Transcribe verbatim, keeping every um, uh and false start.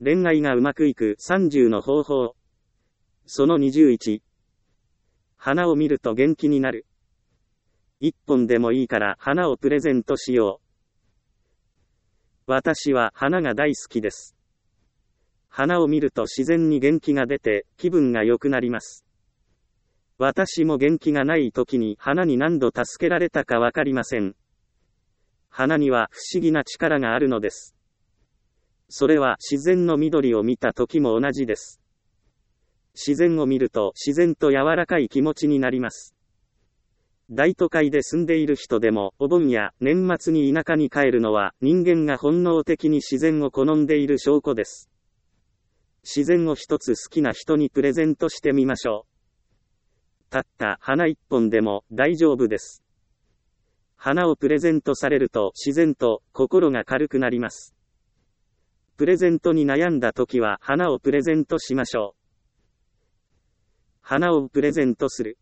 恋愛がうまくいくさんじゅうの方法。そのにじゅういち。花を見ると元気になる。一本でもいいから花をプレゼントしよう。私は花が大好きです。花を見ると自然に元気が出て気分が良くなります。私も元気がない時に花に何度助けられたかわかりません。花には不思議な力があるのです。それは自然の緑を見た時も同じです。自然を見ると自然と柔らかい気持ちになります。大都会で住んでいる人でもお盆や年末に田舎に帰るのは人間が本能的に自然を好んでいる証拠です。自然を一つ好きな人にプレゼントしてみましょう。たった花一本でも大丈夫です。花をプレゼントされると自然と心が軽くなります。プレゼントに悩んだ時は花をプレゼントしましょう。花をプレゼントする。